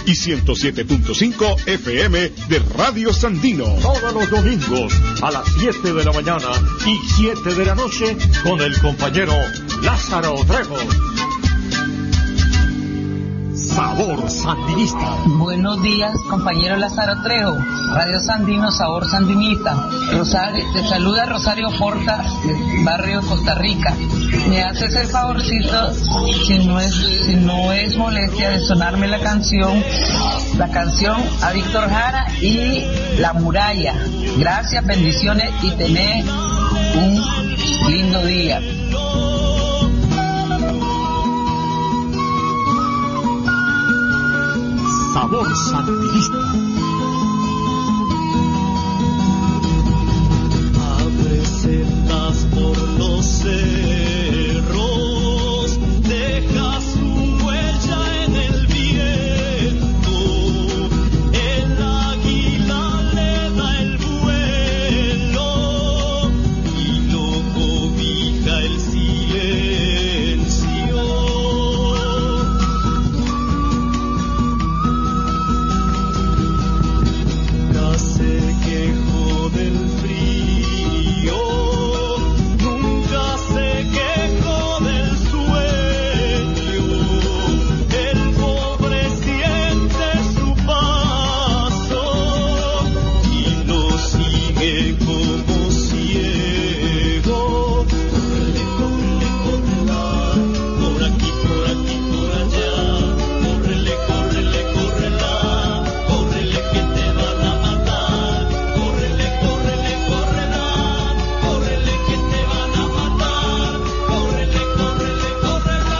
y 107.5 FM de Radio Sandino. Todos los domingos a las 7 de la mañana y 7 de la noche con el compañero Lázaro Trejo. Sabor Sandinista. Buenos días, compañero Lázaro Trejo. Radio Sandino, Sabor Sandinista. Te saluda Rosario Porta, del barrio Costa Rica. Me haces el favorcito, si no es molestia, de sonarme la canción a Víctor Jara y La Muralla. Gracias, bendiciones y tened un lindo día. Sabor Sandinista. Abre sendas por los cerros, deja su huella en el viento. El águila le da el vuelo y lo cobija el silencio. Se quejó del frío, nunca se quejó del sueño. El pobre siente su paso y lo sigue como ciego. Córrele, córrele, córrela, por aquí, por aquí, por allá. Córrele, córrele, córrela, córrele que te van a matar. Córrele, córrele, córrela, córrele que te van a matar. Córrele, córrele, córrela.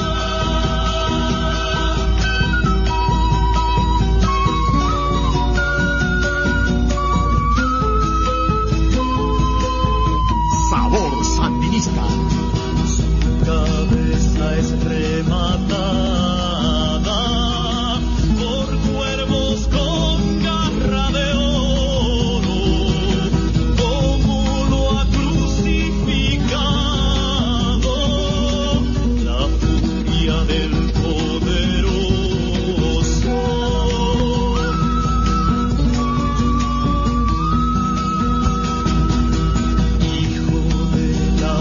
Sabor Sandinista. Su cabeza es rematada por cuervos con garra de oro. Como lo ha crucificado la furia del poderoso. Hijo de la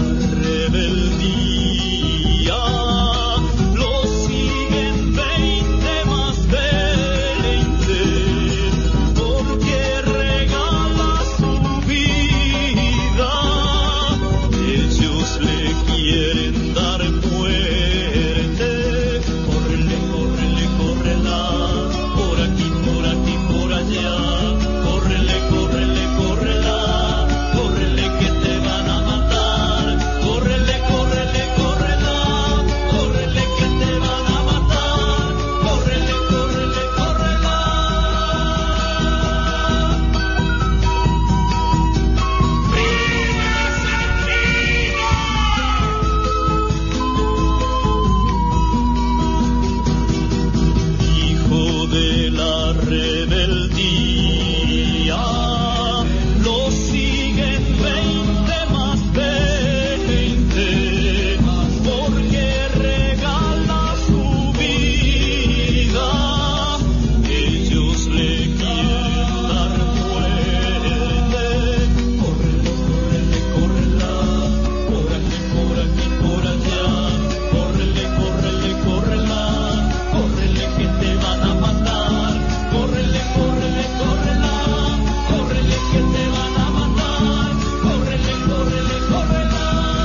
rebeldía, lo siguen 20 más 20, porque regala su vida. Ellos le quieren dar muerte. Córrele, córrele, córrela, por aquí, por allá. Córrele, córrele, córrela, córrele que te van a matar. Córrele, córrele, córrela, córrele que te van a matar. Córrele, córrele, córrela. Hijo de la rebeldía, lo siguen 20 más 20, porque regala su vida. Ellos le quieren dar muerte. Córrele, córrele, córrela, por aquí, por allá. Córrele, córrele, córrela, córrele que te van a matar. Córrele, córrele, córrela, córrele que te van a matar. Córrele, córrele, córrela.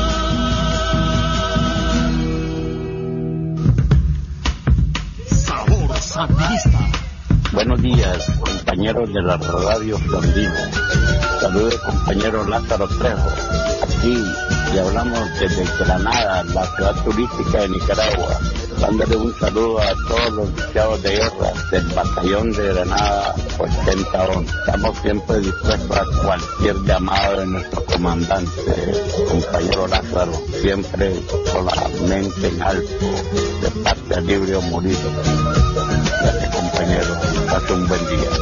Sabor Sandinista. Buenos días, compañeros de la Radio Sandino. Saludos, compañero Lázaro Trejo. Aquí le hablamos desde Granada, la ciudad turística de Nicaragua. Dándole un saludo a todos los luchados de guerra del batallón de Granada 8011. Estamos siempre dispuestos a cualquier llamado de nuestro comandante, compañero Lázaro, siempre con la mente en alto, de patria libre o morir. Gracias, compañero. Pase un buen día.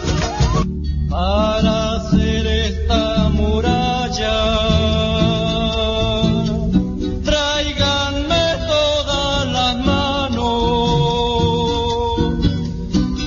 Para hacer esta muralla, tráiganme todas las manos.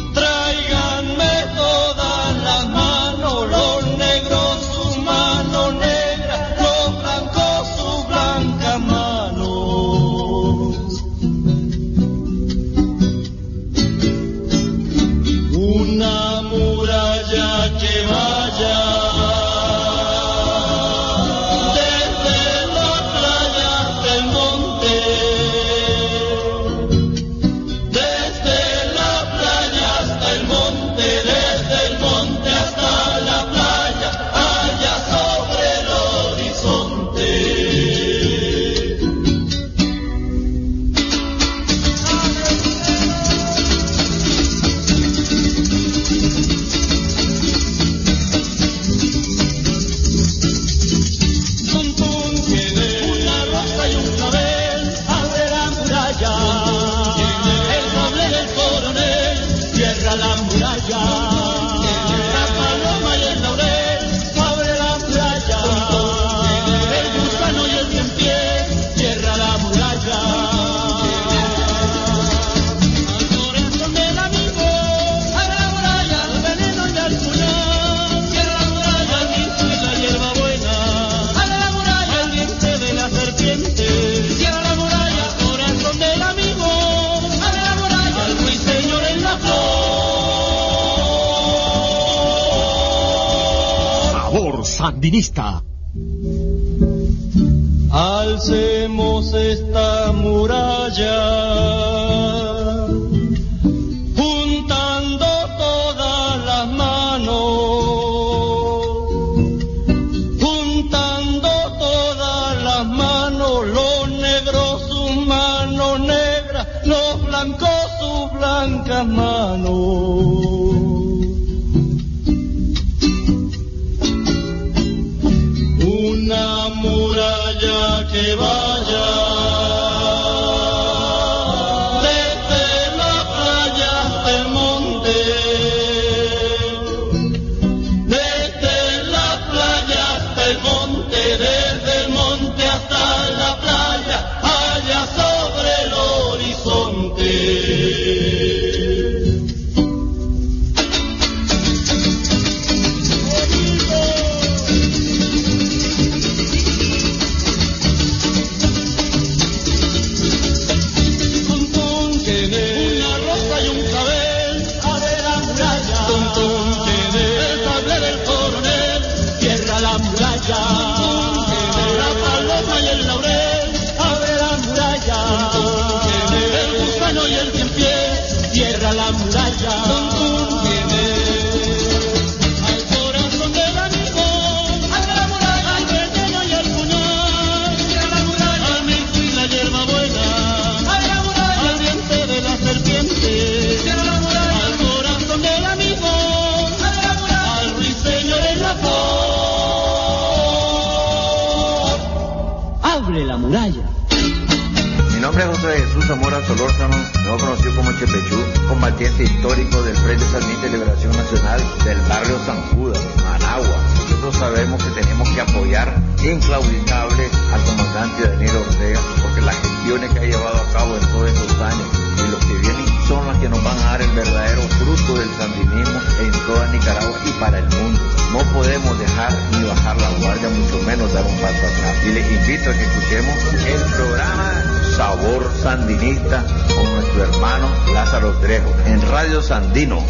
Sandinista. Alcemos esta muralla, juntando todas las manos, juntando todas las manos, los negros sus manos negras, los blancos sus blancas manos. Una muralla que vaya desde la playa hasta el monte, desde la playa hasta el monte, desde el monte hasta la playa, allá sobre el horizonte. La paloma y el laurel, abre la muralla. El gusano y el cien pies, cierra la muralla. Al corazón del amigo, abre la muralla. Al veneno y el puñal, cierra la muralla. Al milto y la hierba buena, abre la muralla. Al diente de la serpiente, cierra la muralla. Al corazón del amigo, abre la muralla. Al ruiseñor en la flor, abre la muralla. Mi nombre es José Jesús Zamora Solórzano, mejor conocido como Chepechú, combatiente histórico del Frente Sandinista de Liberación Nacional del barrio San Judas, Managua. Nosotros sabemos que tenemos que apoyar inclaudicable al comandante Daniel Ortega, porque las gestiones que ha llevado a cabo en todos estos años y los que vienen son las que nos van a dar el verdadero fruto del sandinismo en toda Nicaragua y para el mundo. No podemos dejar ni bajar la guardia, mucho menos dar un paso atrás. Y les invito a que escuchemos el programa Sabor Sandinista con nuestro hermano Lázaro Trejo en Radio Sandino.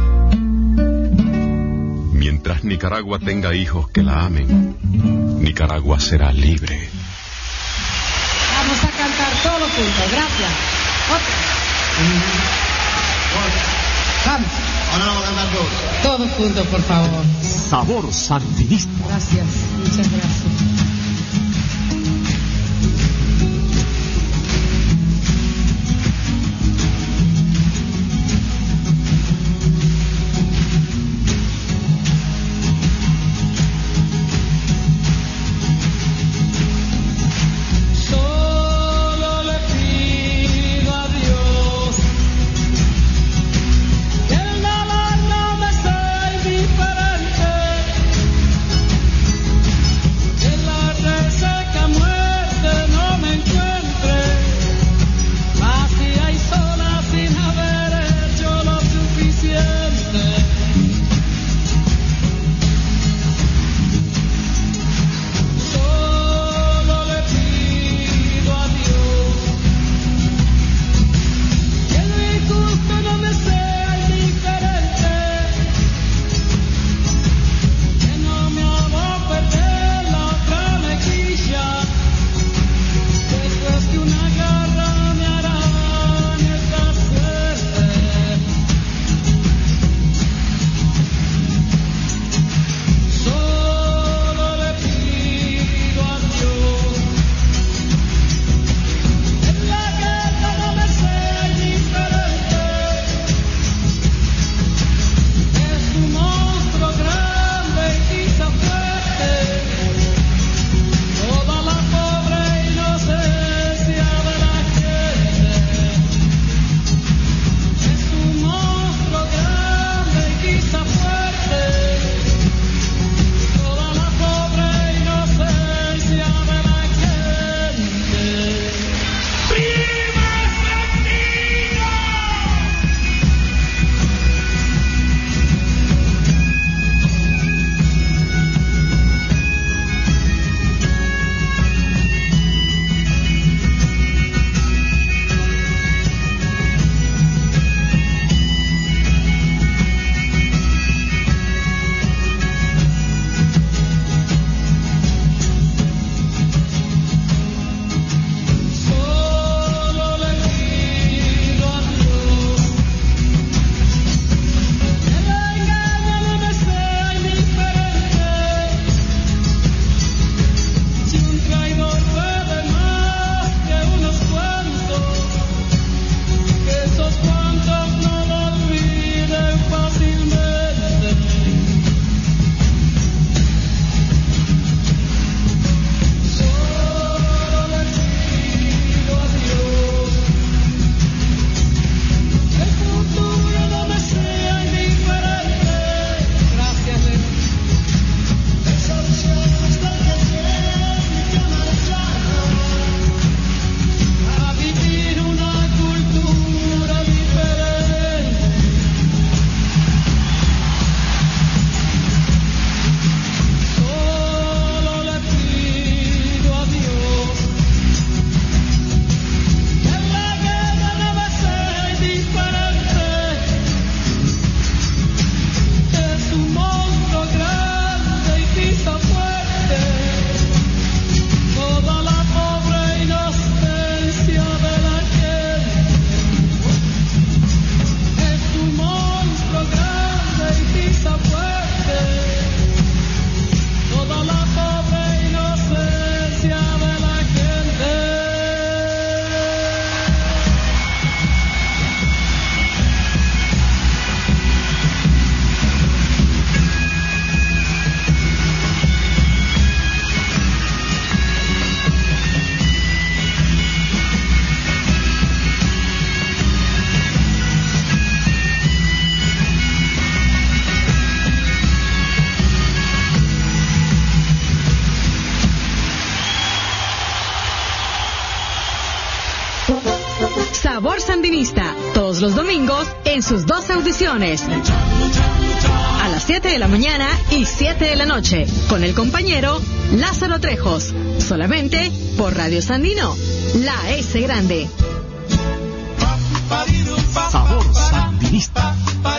Mientras Nicaragua tenga hijos que la amen, Nicaragua será libre. Vamos a cantar todos juntos, gracias. Vamos. Ahora vamos a cantar todos. Todos juntos, por favor. Sabor Sandinista. Gracias, muchas gracias. Solo le pido a Dios que el dolor no me sea indiferente, que la Sandinista, todos los domingos en sus 2 audiciones. A las 7 de la mañana y 7 de la noche, con el compañero Lázaro Trejos, solamente por Radio Sandino, la S grande. Sabor Sandinista.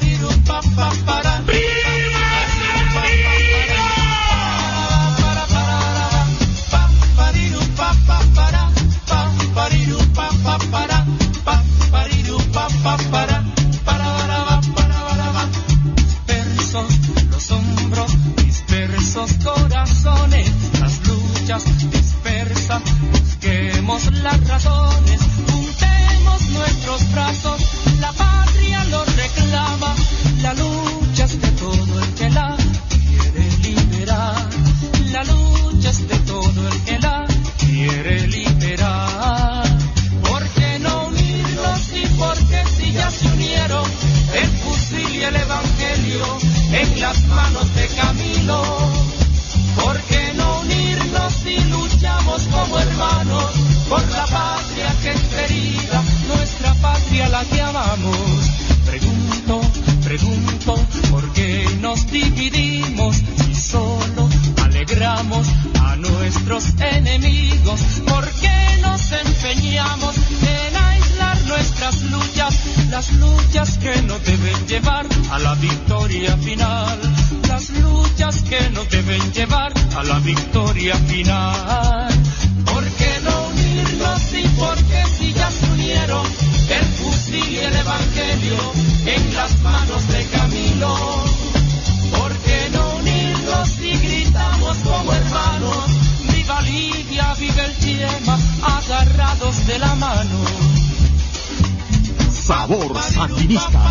Dispersos los hombros, dispersos corazones, las luchas dispersas, busquemos las razones, juntemos nuestros brazos, la patria lo reclama, la lucha es de todo el que la quiere liberar, la lucha es de todo el que la quiere liberar. ¿Por qué no unirnos y por qué si ya se unieron el fusil y el evangelio en las manos de Camilo? ¿Por qué no unirnos y luchamos como hermanos por la patria que es querida, nuestra patria la que amamos? Pregunto, ¿por qué nos dividimos si solo alegramos a nuestros enemigos? ¿Por qué nos empeñamos en aislar nuestras luchas, las luchas que nos deben llevar a la victoria final, las luchas que nos deben llevar a la victoria final? ¿Por qué no unirnos y por qué si ya se unieron el fusil y el evangelio en las manos de Camilo? ¿Por qué no unirnos y gritamos como hermanos, viva Lidia, viva el Chiema, agarrados de la mano? Sabor Sandinista.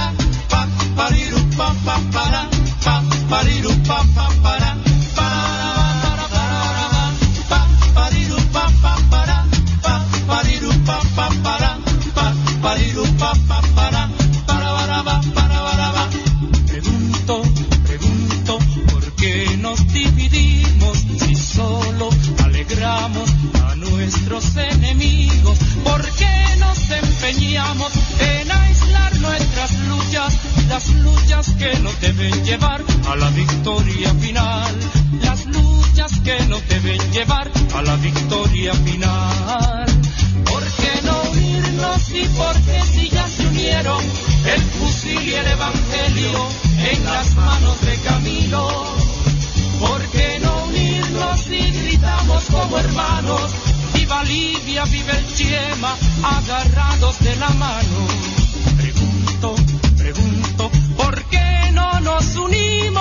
Pregunto, ¿por qué nos dividimos si solo alegramos a nuestros enemigos? ¿Por qué nos empeñamos en aislar nuestras luchas, las luchas que nos deben llevar a la victoria final, las luchas que nos deben llevar a la victoria final? ¿Por qué no unirnos y por qué si ya se unieron el fusil y el evangelio en las manos de Camilo? ¿Por qué no unirnos y gritamos como hermanos, viva Libia, viva el Chiema, agarrados de la mano? Pregunto, ¿por qué no nos unimos?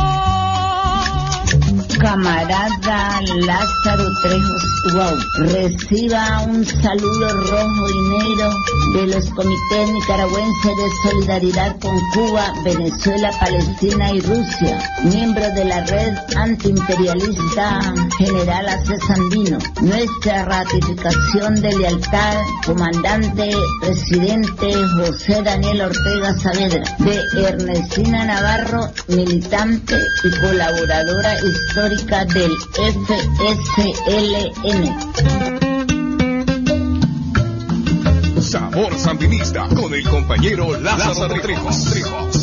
Camarada Lázaro Trejos, wow, reciba un saludo rojo y negro de los comités nicaragüenses de solidaridad con Cuba, Venezuela, Palestina y Rusia, miembro de la red antiimperialista General AC Sandino. Nuestra ratificación de lealtad, comandante presidente José Daniel Ortega Saavedra, de Ernestina Navarro, militante y colaboradora histórica del FSLN. Sabor Sandinista con el compañero Lázaro Trejos.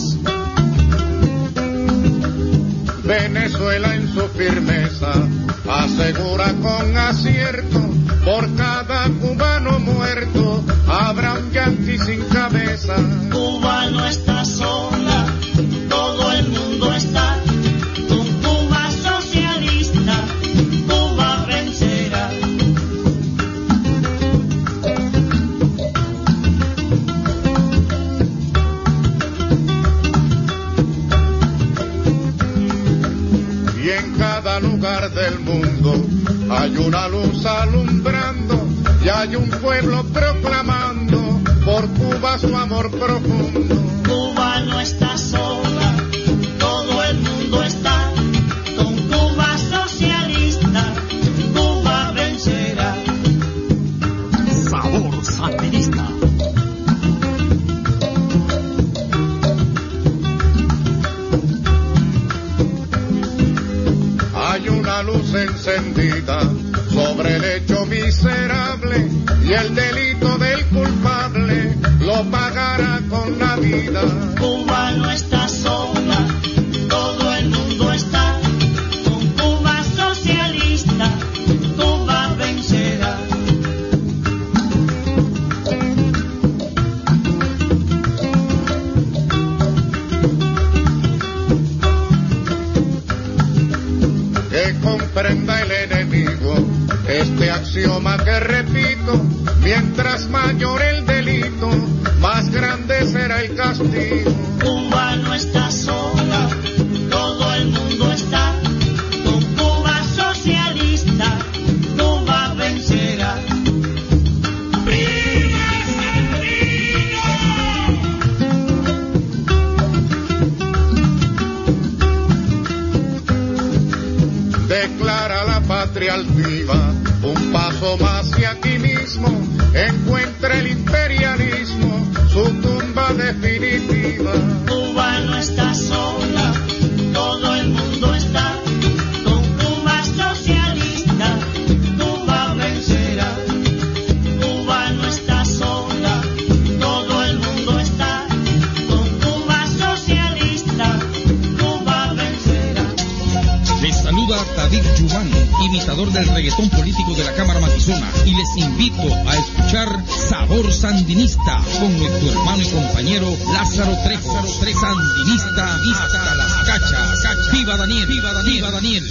Venezuela en su firmeza asegura con acierto, por cada cubano muerto habrá un yanqui sin cabeza. Cuba no está sola, todo el mundo está con Cuba socialista, Cuba vencerá. Y en cada lugar del mundo hay una luz alumbrando y hay un pueblo proclamando por Cuba su amor profundo. Cuba no está sola, todo el mundo está con Cuba socialista, Cuba vencerá. Sabor Sandinista. Hay una luz encendida sobre el hecho miserable y el delito del culpable Cuba no está sola, todo el mundo está con Cuba socialista, Cuba vencerá. Que comprenda el enemigo este axioma que repito: mientras mayor el delito, más grande será el castigo. Cuba no está sola, todo el mundo está con Cuba socialista, Cuba vencerá. Declara la patria altiva, un paso más y aquí mismo encuentra el imperialismo su tumba definitiva. Cuba no está sola, todo el mundo está con Cuba socialista, Cuba vencerá. Cuba no está sola, todo el mundo está con Cuba socialista, Cuba vencerá. Les saluda David Giovanni, imitador del reggaetón político de la Cámara Matizona, y les invito a escuchar Sabor Sandinista con nuestro hermano y compañero Lázaro Trejo, sandinista hasta las cachas. ¡Viva Daniel! ¡Viva Daniel! ¡Viva Daniel!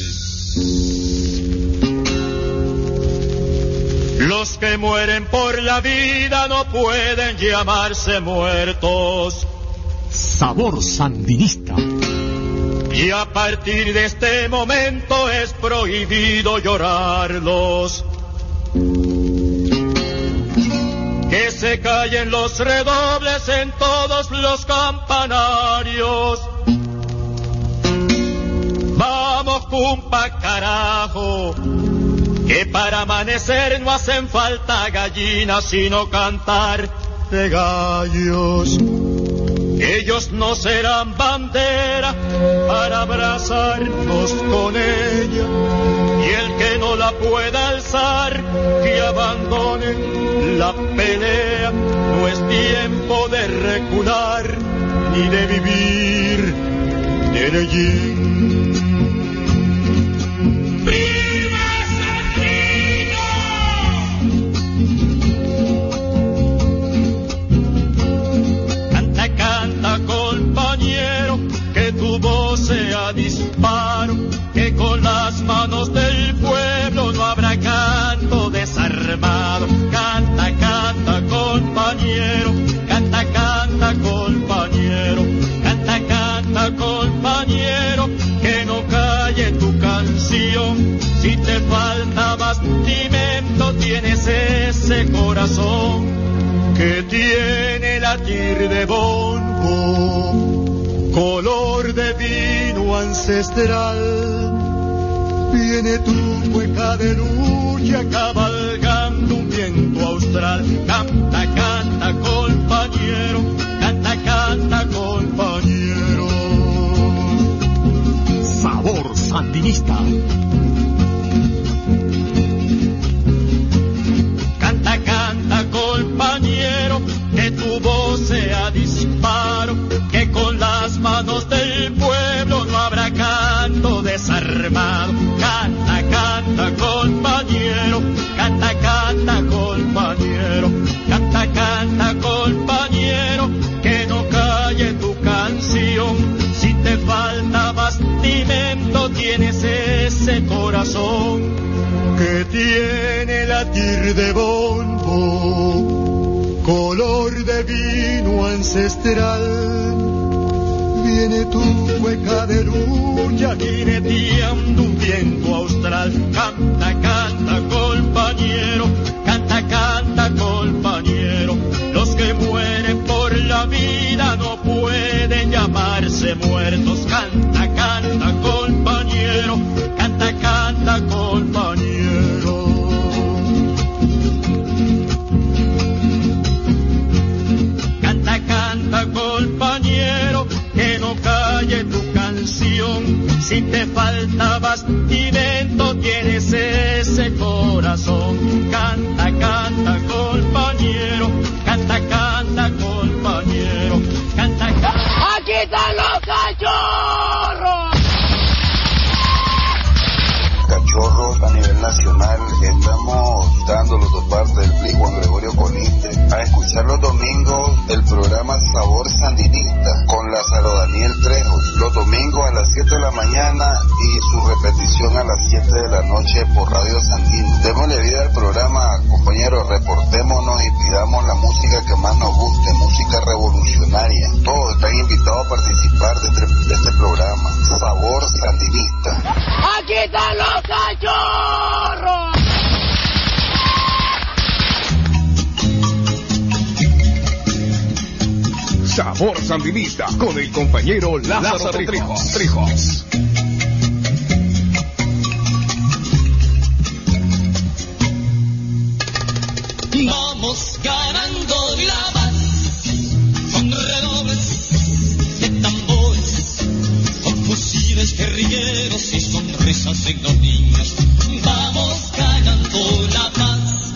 Los que mueren por la vida no pueden llamarse muertos. Sabor Sandinista. Y a partir de este momento es prohibido llorarlos. Que se callen los redobles en todos los campanarios. Vamos, cumpa, carajo, que para amanecer no hacen falta gallinas, sino cantar de gallos. Ellos no serán bandera para abrazarnos con ella, y el que no la pueda alzar, que abandone la pelea. No es tiempo de recular, ni de vivir de leyenda. Compañero, que tu voz sea disparo, que con las manos del pueblo no habrá canto desarmado. Canta, canta, compañero, canta, canta, compañero, canta, canta, compañero, que no calle tu canción. Si te falta bastimento, tienes ese corazón que tiene latir de bombo, color de vino ancestral. Viene tu cueca de lucha cabalgando un viento austral. Canta, canta, compañero, canta, canta, compañero. Sabor Sandinista. Canta, canta, compañero, que tu voz sea disparo, que con las manos del pueblo no habrá canto desarmado. Canta, canta, compañero, canta, canta, compañero, canta, canta, compañero, que no calle tu canción. Si te falta bastimento, tienes ese corazón que tiene latir de bombo, color de vino ancestral. Viene tu cueca de lucha jineteando un viento austral. Canta, canta, compañero, canta, canta, compañero. Los que mueren por la vida no pueden llamarse muertos. Canta, canta, compañero, canta, canta, compañero. Canta, canta, compañero, que no calle tu canción. Si te falta bastimento, tienes ese corazón. Canta, canta, compañero, canta, canta, compañero, canta, canta. están los cachorros! Cachorros a nivel nacional, estamos dándolos de parte del PLI Juan Gregorio Colinde a escuchar los domingos el programa Sabor Sandinista con Lázaro Daniel Trejo, los domingos a las 7 de la mañana y su repetición a las 7 de la noche por Radio Sandino. Démosle vida al programa, compañeros, reportémonos y pidamos la música que más nos guste, música revolucionaria. Todos están invitados a participar de este programa, Sabor Sandinista. ¡Aquí están los cachorros! Sabor Sandinista con el compañero Lázaro Trejos. Vamos ganando la paz con redobles de tambores, con fusiles guerrilleros y sonrisas en los niños. Vamos ganando la paz,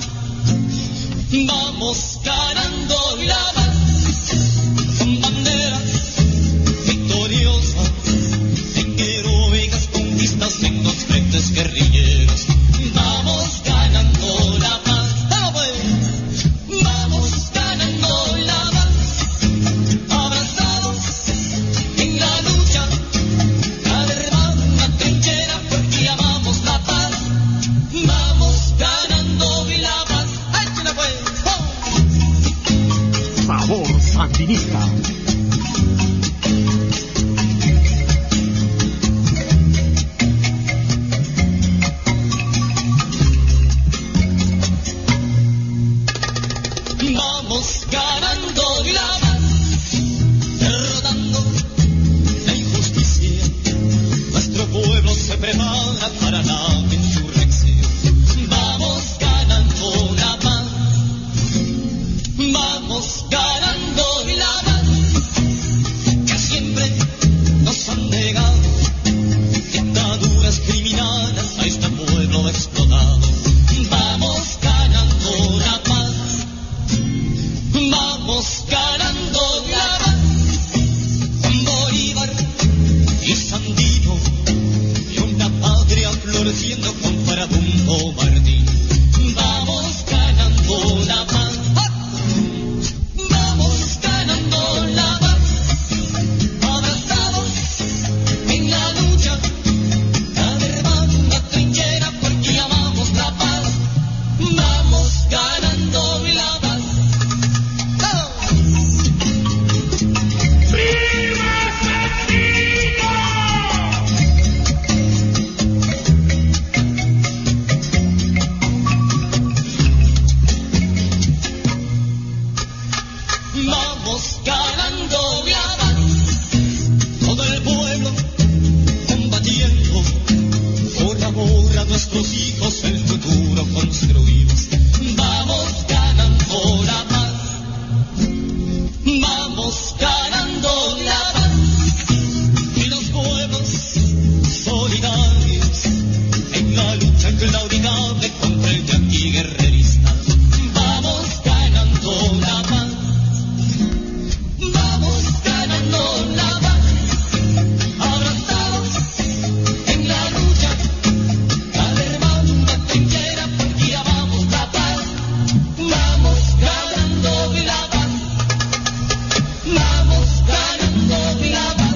vamos ganando la paz. Con banderas victoriosas, en heroicas conquistas en los frentes guerrilleros. Vamos ganando la paz, vamos ganando la paz. Abrazados en la lucha, cada hermano en la trinchera, porque amamos la paz. Vamos ganando la paz. ¡Échala pues! ¡Oh! Sabor Sandinista. Vamos ganando la paz, derrotando la injusticia. Nuestro pueblo se prepara para la insurrección. Vamos ganando la paz, vamos ganando la paz, que siempre nos han negado dictaduras criminales a este pueblo explotado. Vamos ganando la paz, vamos ganando la paz. Con Bolívar y Sandino y una patria floreciendo con Farabundo Martín. Vamos ganando la paz, vamos ganando la paz. Abrazados en la lucha, cada hermano en la trinchera, porque amamos la paz. Vamos ganando la paz. Vamos ganando la paz, todo el pueblo combatiendo por amor a nuestros hijos, el futuro construimos. Vamos ganando la paz, vamos ganando la paz, y los pueblos solidarios en la lucha inlaudinable contra el yanqui guerrerista. Vamos ganando la paz, vamos ganando la paz. Abrazados en la lucha, cada hermano en la trinchera, porque amamos la paz. Vamos ganando la paz, vamos ganando la paz.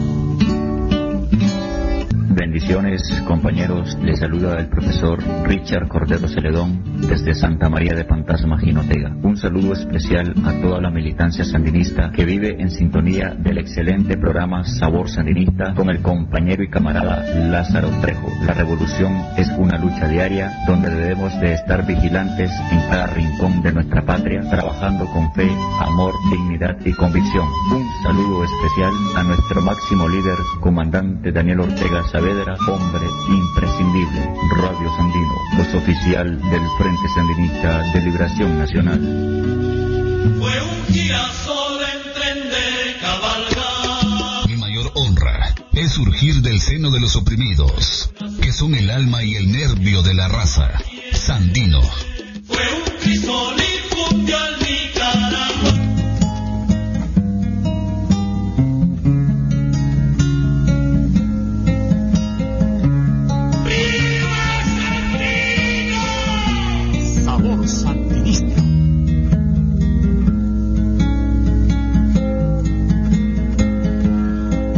Bendiciones, compañeros. Les saluda el profesor Richard Cordero Celedón desde Santa María de Pantasma, Jinotega. Un saludo especial a toda la militancia sandinista que vive en sintonía del excelente programa Sabor Sandinista con el compañero y camarada Lázaro Trejo. La revolución es una lucha diaria donde debemos de estar vigilantes en cada rincón de nuestra patria, trabajando con fe, amor, dignidad y convicción. Un saludo especial a nuestro máximo líder, comandante Daniel Ortega Saavedra, hombre imprescindible. Radio Sandino, voz oficial del Frente Sandinista de Liberación Nacional. Fue un girasol en tren de cabalgar. Mi mayor honra es surgir del seno de los oprimidos, que son el alma y el nervio de la raza. Sandino. Fue un crisol y junto al Nicaragua.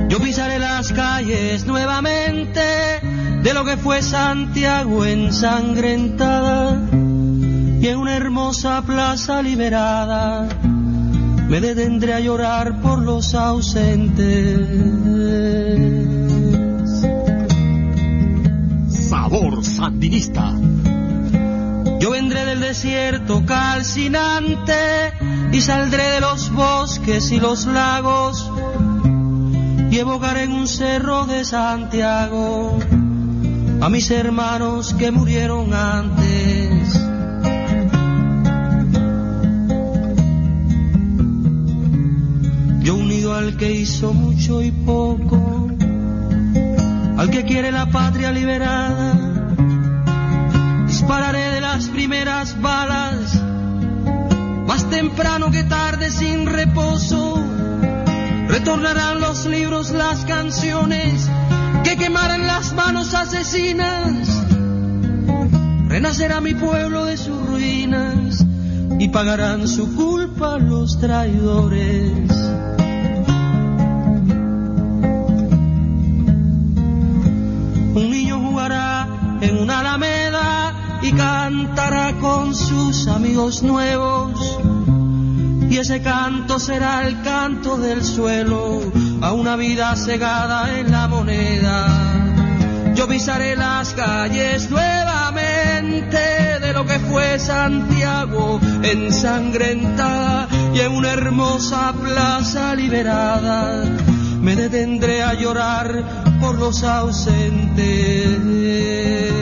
Yo pisaré las calles nuevamente de lo que fue Santiago ensangrentada, y en una hermosa plaza liberada me detendré a llorar por los ausentes. Sabor sandinista. Yo vendré del desierto calcinante y saldré de los bosques y los lagos y evocaré en un cerro de Santiago a mis hermanos que murieron antes. Yo unido al que hizo mucho y poco, al que quiere la patria liberada, dispararé de las primeras balas, más temprano que tarde sin reposo. Retornarán los libros, las canciones que quemarán las manos asesinas. Renacerá mi pueblo de sus ruinas y pagarán su culpa los traidores. Un niño jugará en una alameda y cantará con sus amigos nuevos, y ese canto será el canto del suelo a una vida cegada en la moneda. Yo pisaré las calles nuevamente de lo que fue Santiago ensangrentada, y en una hermosa plaza liberada me detendré a llorar por los ausentes.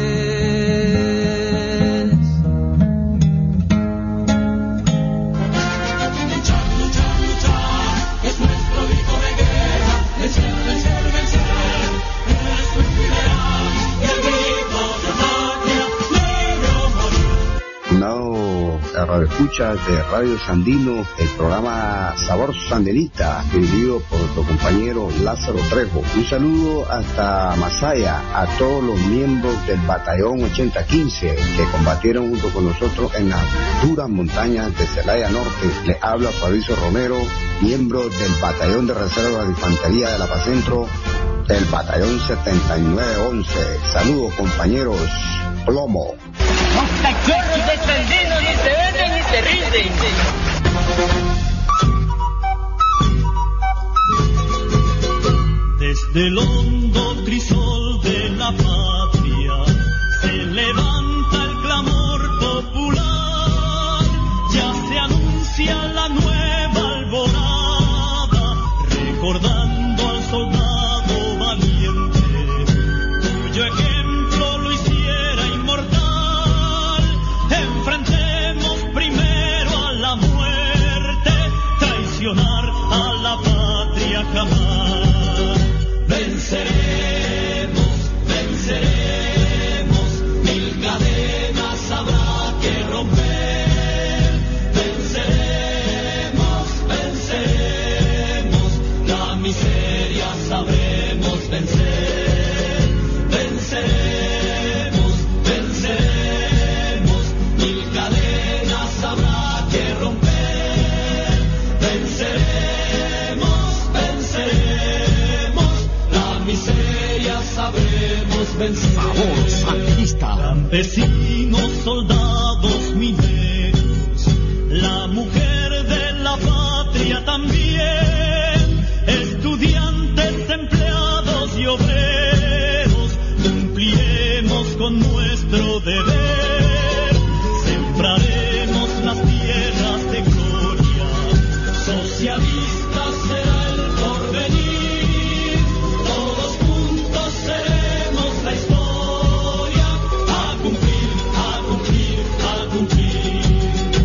Radio escucha de Radio Sandino, el programa Sabor Sandinista, dirigido por nuestro compañero Lázaro Trejo. Un saludo hasta Masaya a todos los miembros del Batallón 8015 que combatieron junto con nosotros en las duras montañas de Celaya Norte. Le habla Fabricio Romero, miembro del Batallón de Reserva de Infantería de la Paz Centro, del Batallón 7911. Saludos, compañeros. Plomo. Los cachorros de Sandino ni se venden ni se rinden. Desde el hondo crisol de la patria se levanta el clamor popular. Ya se anuncia la nueva alborada, recordando al soldado valiente, cuyo ejemplo lo hiciera inmortal. Enfrentemos primero a la muerte, traicionar a la patria jamás. Venceremos, venceremos, mil cadenas habrá que romper. Venceremos, venceremos, la miseria sabremos vencer. Venceremos, venceremos, mil cadenas habrá que romper. Venceremos, venceremos, la miseria sabremos vencer. Sabor sandinista. Campesinos, soldados, mineros, la mujer de la patria también, estudiantes, empleados y obreros, cumpliremos con nuestro deber. Sembraremos las tierras de gloria, socialistas será el porvenir. Todos juntos seremos la historia, a cumplir, a cumplir, a cumplir.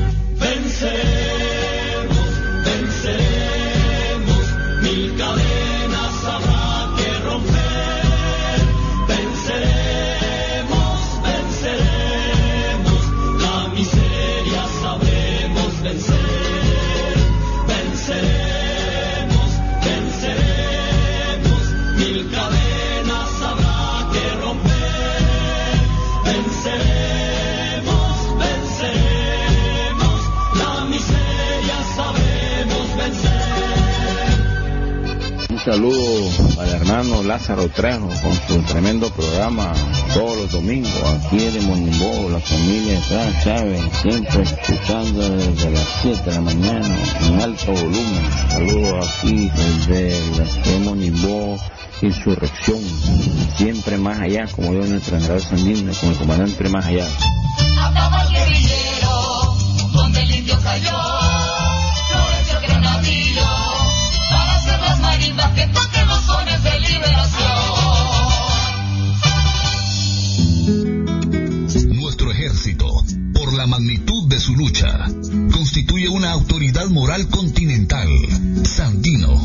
Venceremos, venceremos, mil cadenas habrá que romper. Venceremos, venceremos, la miseria sabremos vencer. Venceremos, venceremos, mil cadenas habrá que romper. Venceremos, venceremos, la miseria sabemos vencer. Un saludo saludo al hermano Lázaro Trejo con su tremendo programa todos los domingos. Aquí de Monimbó, la familia Chávez, siempre escuchando desde las 7 de la mañana en alto volumen. Saludos aquí desde la Monimbó, Insurrección, siempre más allá, como yo en el general Sandino, con el comandante más allá. Acaba el guerrillero, donde el indio cayó, floreció el granadillo, para hacer las marimbas que toquen los sones de liberación. Nuestro ejército, por la magnitud de su lucha, constituye una autoridad moral continental. Sandino.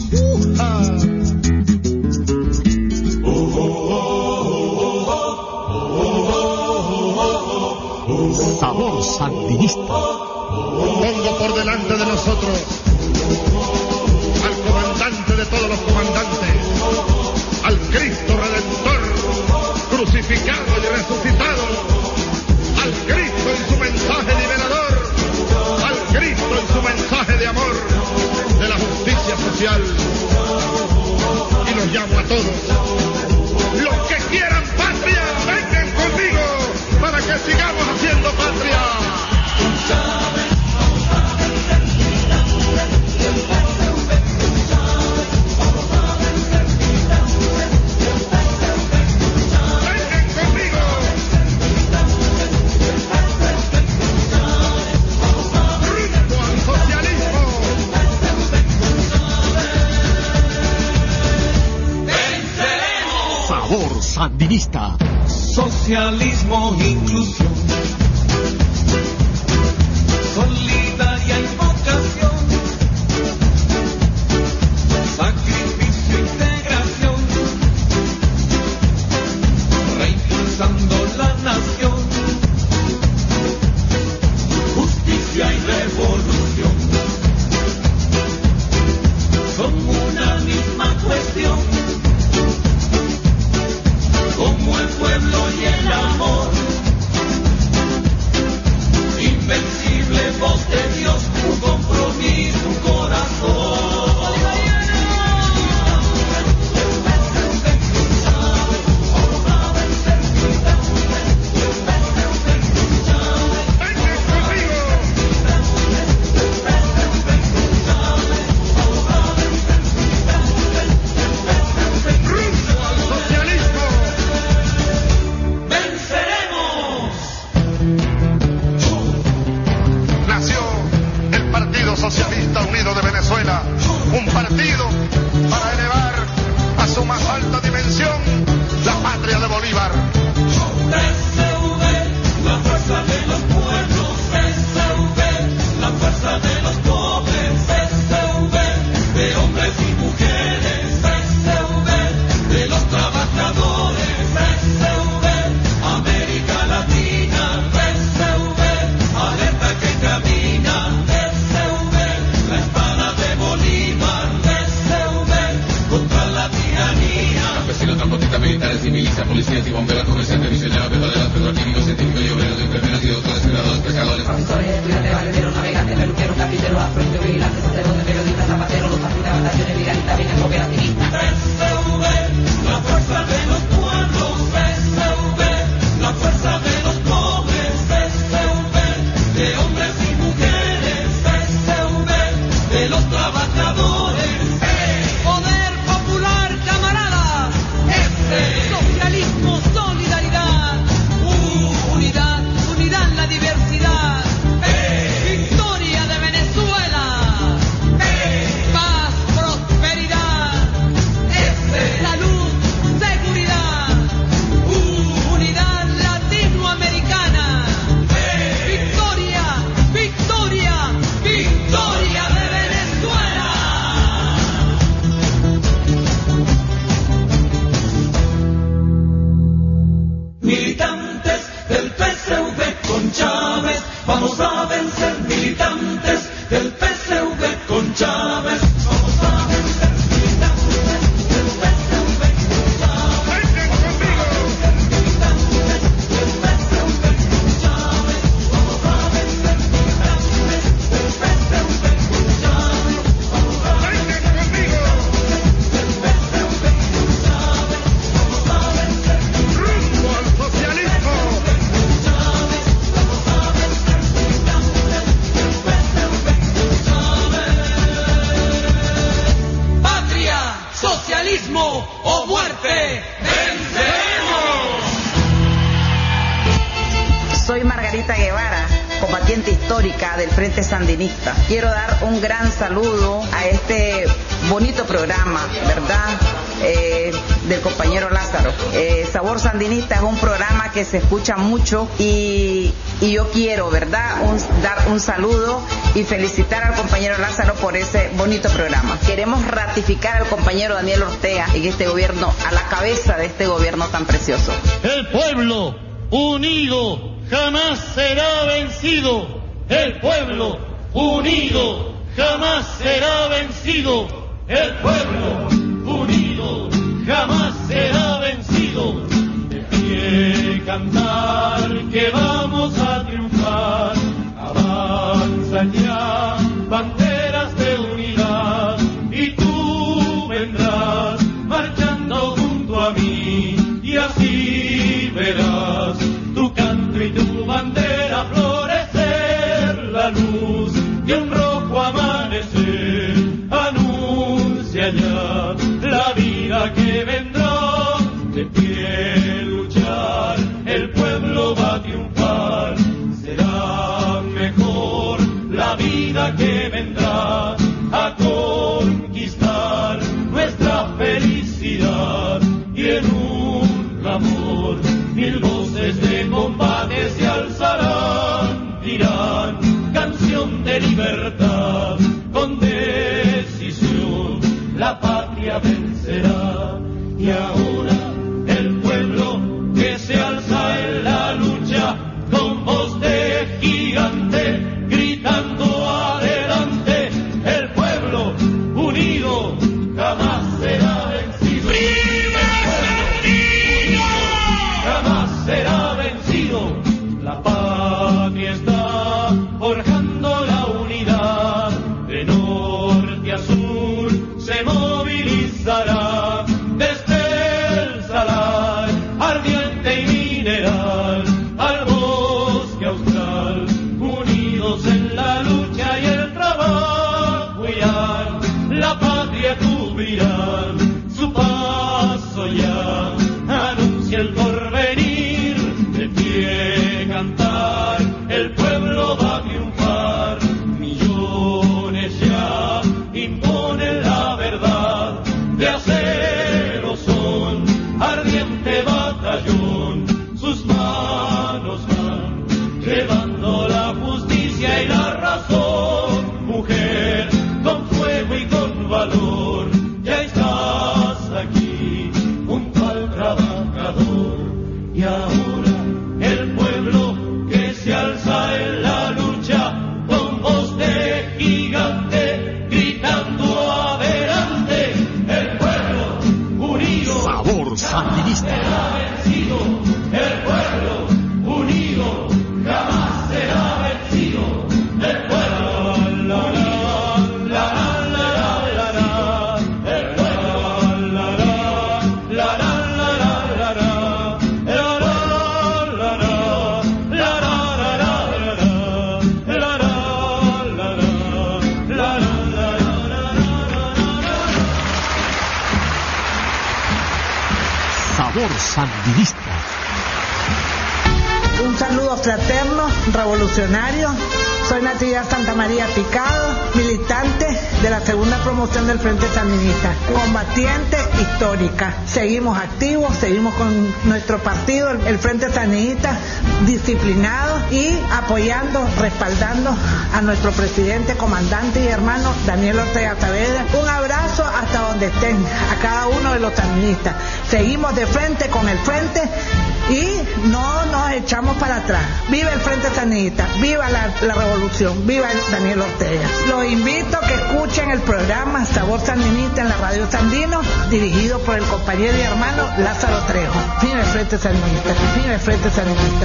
Sabor sandinista. Pongo por delante de nosotros al comandante de todos los comandantes, al Cristo Redentor, crucificado y resucitado, al Cristo en su mensaje liberador, al Cristo en su mensaje de amor, de la justicia social. Y los llamo a todos, los que quieran patria, vengan conmigo para que sigamos haciendo patria. Sandinista. Socialismo, inclusión, solidaria invocación, sacrificio, integración, reimpulsando la nación, justicia y revolución, son una misma cuestión. Como el pueblo y el amor, invencible voz de Dios, un compromiso, un corazón. Socialista Unido de Venezuela, un partido para elevar a su más alta dimensión la patria de Bolívar. PSV, la fuerza de los pueblos, PSV, la fuerza de los pobres, PSV, de hombres y mujeres, PSV, de los trabajadores, PSV, América Latina, PSV, alerta que camina. La espada de Bolívar, PSV, contra la tiranía. Campesinos, transportistas, militares, civilistas, policías y bomberos, comerciantes, misioneros, petroleros, petroquímicos, científicos y obreros, enfermeras y doctores, cuidadores, pescadores, profesores, estudiantes, barrenderos, navegantes, peluqueros, carpinteros, afroindios, vigilantes, sacerdotes, periodistas, zapateros, los artistas, batallones, brigaditas, bien cooperativistas. PSV, la fuerza de los pueblos, PSV, la fuerza de los pobres, PSV, de hombres y mujeres, PSV, de los trabajadores. Poder popular, camarada. Socialismo, solidaridad. Unidad, unidad en la diversidad. Victoria de Venezuela. sandinismo o muerte. ¡Venceremos! Soy Margarita Guevara, combatiente histórica del Frente Sandinista. Quiero dar un gran saludo a este bonito programa, ¿verdad? Del compañero Lázaro. Sabor Sandinista es un programa que se escucha mucho y yo quiero, ¿verdad? Dar un saludo y felicitar al compañero Lázaro por ese bonito programa. Queremos ratificar al compañero Daniel Ortega en este gobierno, a la cabeza de este gobierno tan precioso. El pueblo unido jamás será vencido. El pueblo unido jamás será vencido. El pueblo unido jamás será vencido. De pie cantar que vamos a triunfar. Avanzan ya banderas de unidad y tú vendrás marchando junto a mí y así verás tu canto y tu bandera florecer, la luz de un rojo amanecer anuncia ya la vida que vendrá. De pie luchar, el pueblo va a triunfar, será mejor la vida que vendrá a conquistar nuestra felicidad y en un clamor mil voces de combate se alzarán, dirán canción de libertad, con decisión la patria vencerá. Y ahora el pueblo que se alza en la lucha con voz de gigante, gritando adelante, el pueblo unido jamás será vencido. Jamás será vencido. La patria está forjando la unidad. De norte a sur se movilizará. Desde el salar ardiente y mineral al bosque austral, unidos en la lucha y el trabajo irán, la patria cubrirán, su paso ya anuncia el porvenir. De pie cantar, el pueblo va a triunfar, millones ya imponen la verdad, de acero son, ardiente batallón, sus manos van llevando la justicia y la razón. Mujer, con fuego y con valor, ya estás aquí junto al trabajador. Y ahora el pueblo que se alza en la lucha con voz de gigante, gritando adelante, el pueblo unido. Sabor Sandinista. Será vencido, el pueblo unido jamás será vencido. El pueblo, la la la la la la, el pueblo, la la la la la la, Sabor Sandinista. Un saludo fraterno, revolucionario. Soy Natividad Santa María Picado, militante de la segunda promoción del Frente Sandinista, combatiente histórica. Seguimos activos, seguimos con nuestro partido, el Frente Sandinista, disciplinado y apoyando, respaldando a nuestro presidente, comandante y hermano Daniel Ortega Saavedra. Un abrazo hasta donde estén, a cada uno de los sandinistas. Seguimos de frente con el frente y no nos echamos para atrás. Viva el Frente Sandinista, viva la revolución, viva Daniel Ortega. Los invito a que escuchen el programa Sabor Sandinista en la Radio Sandino, dirigido por el compañero y hermano Lázaro Trejo. Viva el Frente Sandinista, viva el Frente Sandinista.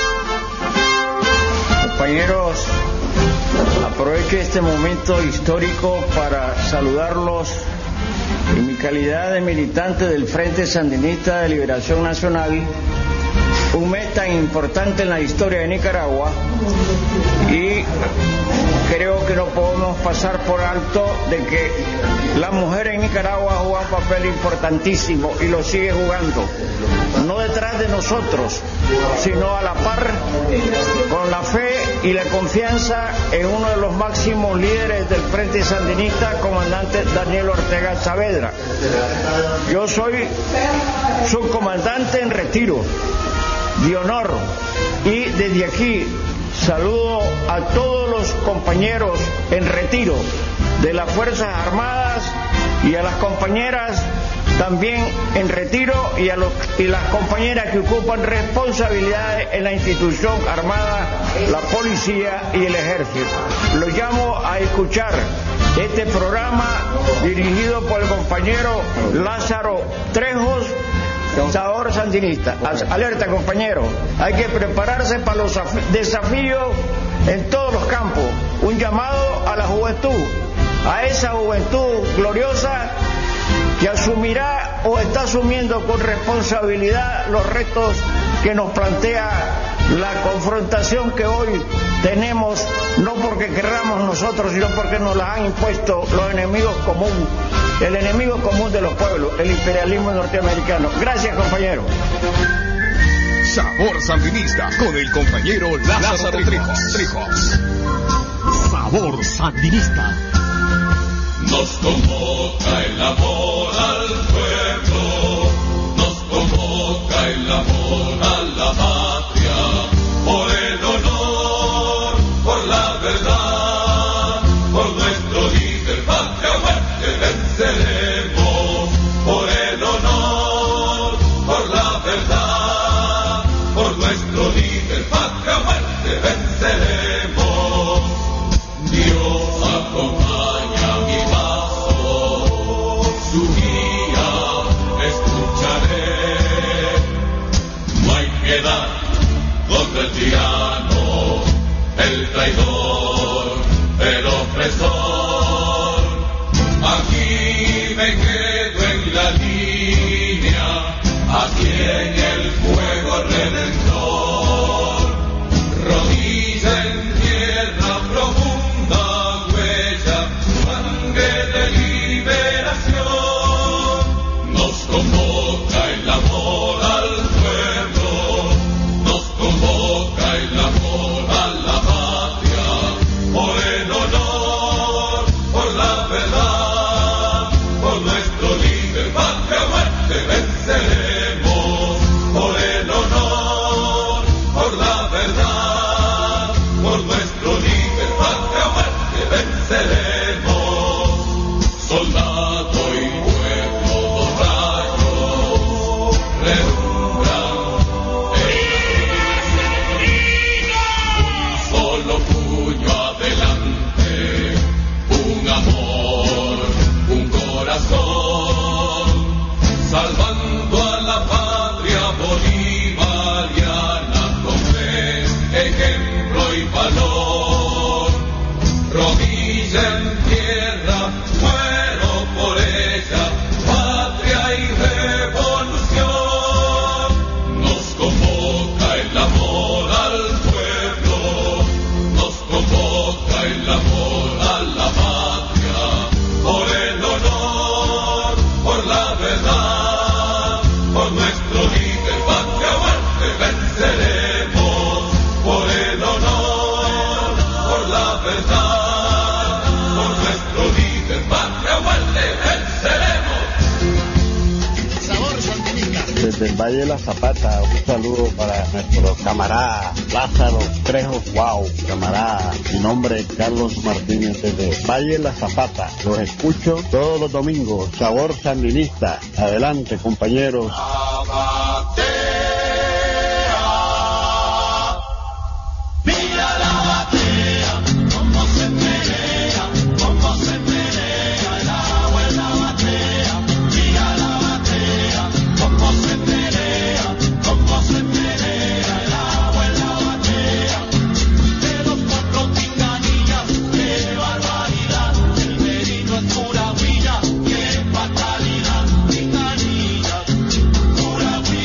Compañeros, aprovecho este momento histórico para saludarlos en mi calidad de militante del Frente Sandinista de Liberación Nacional, un mes tan importante en la historia de Nicaragua, y creo que no podemos pasar por alto de que la mujer en Nicaragua juega un papel importantísimo y lo sigue jugando, no detrás de nosotros, sino a la par, con la fe y la confianza en uno de los máximos líderes del Frente Sandinista, comandante Daniel Ortega Saavedra. Yo soy subcomandante en retiro de honor y desde aquí saludo a todos los compañeros en retiro de las Fuerzas Armadas y a las compañeras también en retiro y las compañeras que ocupan responsabilidades en la institución armada, la policía y el ejército. Los llamo a escuchar este programa dirigido por el compañero Lázaro Trejos, Sabor Sandinista. Alerta, compañero, hay que prepararse para los desafíos en todos los campos. Un llamado a la juventud, a esa juventud gloriosa que asumirá o está asumiendo con responsabilidad los retos que nos plantea la confrontación que hoy tenemos, no porque querramos nosotros, sino porque nos la han impuesto los enemigos comunes, el enemigo común de los pueblos, el imperialismo norteamericano. Gracias, compañero. Sabor Sandinista con el compañero Lázaro Trejos. Sabor Sandinista. Nos convoca el amor al pueblo, nos convoca el amor a la patria, por el honor, por la verdad, por nuestro líder, patria, muerte, venceremos, por el honor, por la verdad, por nuestro líder, patria, muerte, venceremos. Dios acompaña mi paso, su guía escucharé. No hay piedad contra el tirano, el traidor, el opresor. Aquí me quedo en la línea, aquí en el fuego redentor. Rodilla en tierra profunda, huella, sangre de liberación. Nos convoca el amor al pueblo, nos convoca el amor a la patria, por el honor, por la verdad, por nuestro líder, patria, muerte, venceremos, por el honor, por la verdad, por nuestro líder, patria, muerte, venceremos. Soldado y pueblo, dos rayos relumbran un solo puño adelante, un amor, un corazón, salvando a la patria bolivariana con fe, ejemplo y valor. Rodilla en tierra, muero por ella, patria y revolución. Nos convoca el amor al pueblo, nos convoca el amor a la patria, por el honor, por la verdad, por nuestro líder, patria, muerte, venceremos, por el honor, por la verdad, por nuestro líder, patria, muerte, venceremos. Sabor Sandinista. Desde el Valle de la Zapata, un saludo para nuestro camarada Lázaro Trejos. Wow, camarada, mi nombre es Carlos Martínez desde Valle de la Zapata. Los escucho todos los domingos. Sabor Sandinista. Adelante, compañeros. Mira la batea, cómo se pelea, cómo se pelea, el agua en la batea. Mira la batea, cómo se pelea, cómo se pelea, el agua en la batea. De los cuatro pinganillas, qué barbaridad, el merino es pura huilla, qué fatalidad, pinganillas, pura huilla.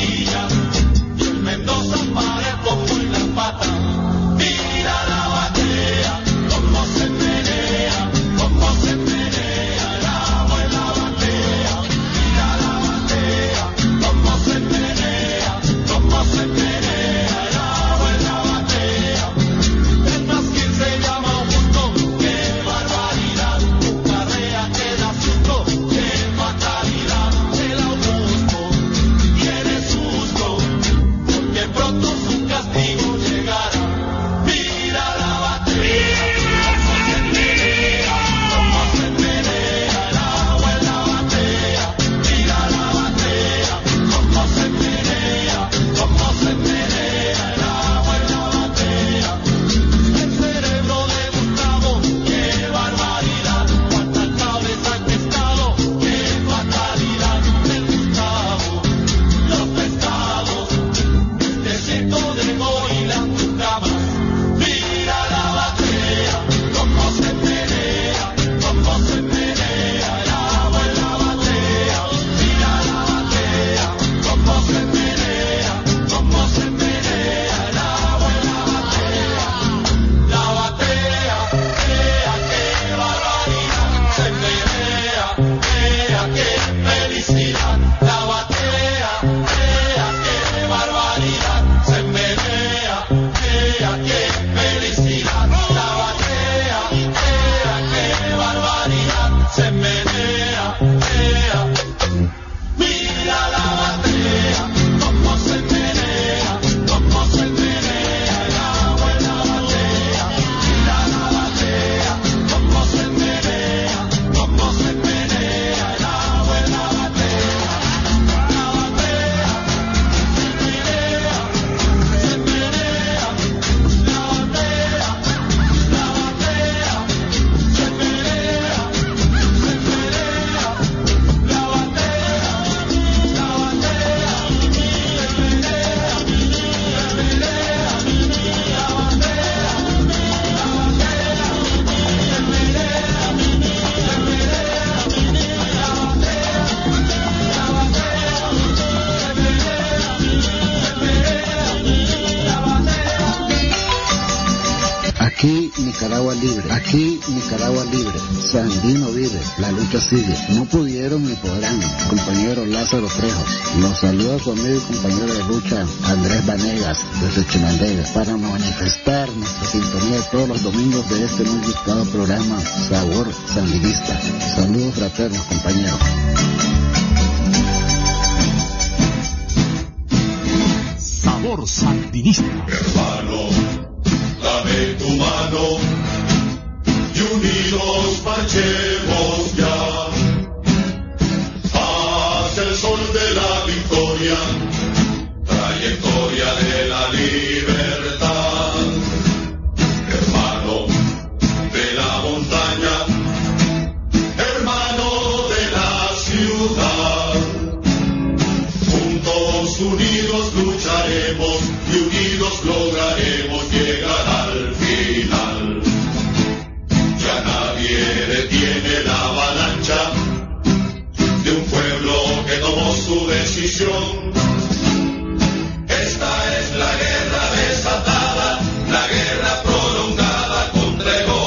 Nicaragua libre. Aquí Nicaragua libre. Sandino vive. La lucha sigue. No pudieron ni podrán. Compañero Lázaro Trejos. Nos saluda su amigo y compañero de lucha Andrés Vanegas desde Chinandega para manifestar nuestra sintonía todos los domingos de este muy gustado programa Sabor Sandinista. Saludos fraternos, compañeros. Sabor Sandinista. Hermano, dame tu mano y unidos marchemos ya hacia el sol de la victoria, trayectoria de la libertad. Hermano de la montaña, hermano de la ciudad, juntos unidos lucharemos y unidos lograremos llegar al final. Ya nadie detiene la avalancha de un pueblo que tomó su decisión. Esta es la guerra desatada, la guerra prolongada contra el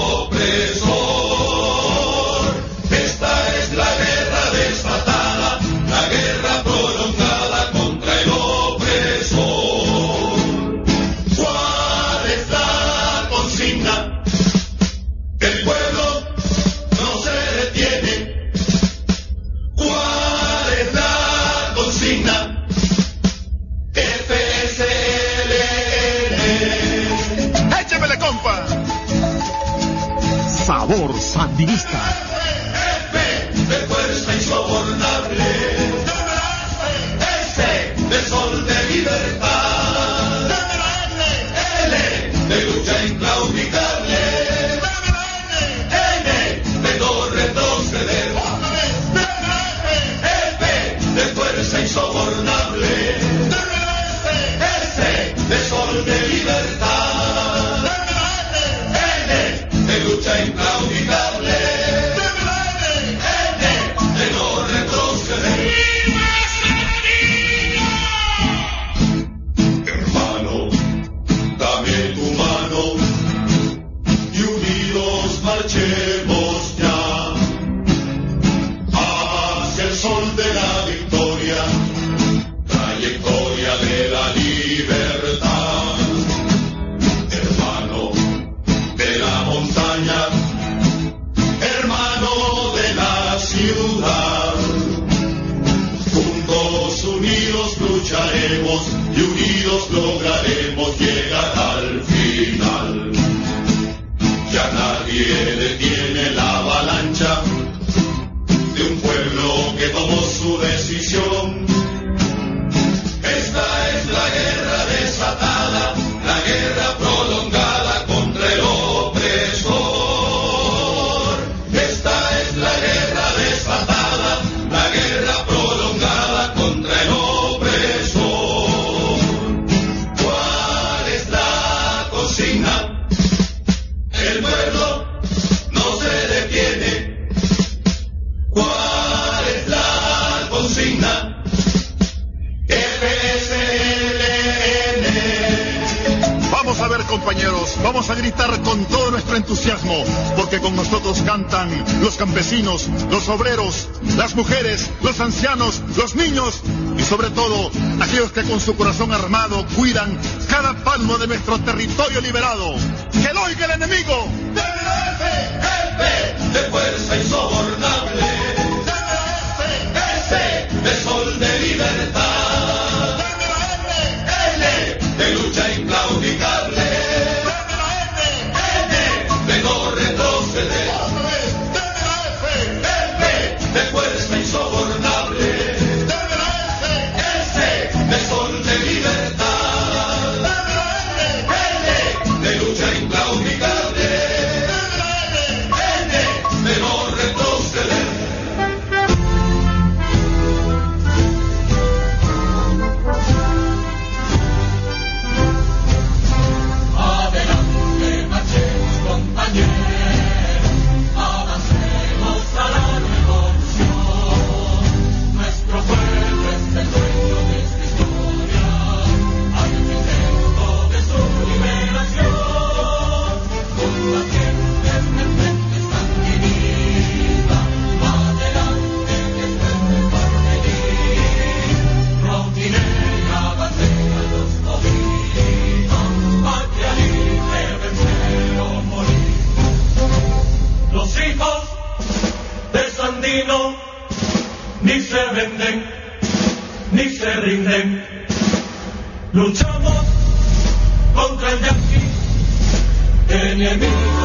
opresor. Esta es la guerra desatada, la guerra prolongada contra el opresor. ¿Cuál es la consigna? El pueblo no se detiene. ¿Cuál es la consigna? FSLN. ¡Échemele, compa! Sabor Sandinista. De fuerza insobornable, S de sol de libertad, L de lucha inclaudicable, N de no retroceder, F de fuerza insobornable, S de sol de libertad, N de lucha inclaudicable, de no retroceder. Hermano, dame tu mano y unidos marchemos ya hacia el sol de la victoria, trayectoria de la libertad. Hermano de la montaña, hermano de la ciudad, juntos unidos lucharemos y unidos lograremos llegar al final. Ya nadie detiene la avalancha de un pueblo que tomó su decisión. Esta es la guerra desatada, la guerra prolongada contra el opresor. Esta es la guerra desatada, la guerra prolongada contra el opresor. ¿Cuál es la consigna? El pueblo no se detiene. ¿Cuál es la consigna? Vamos a ver, compañeros, vamos a gritar con todo nuestro entusiasmo, porque con nosotros cantan los campesinos, los obreros, las mujeres, los ancianos, los niños y sobre todo aquellos que con su corazón armado cuidan cada palmo de nuestro territorio liberado. ¡Que lo oiga el enemigo! De fuerza insobornable, S de sol de libertad, L de lucha inclaudicable, N de no retroceder, F de fuerza insobornable, S de sol de libertad, L de lucha inclaudicable, N de no retroceder. ni se rinden. Luchamos contra el yanqui, enemigo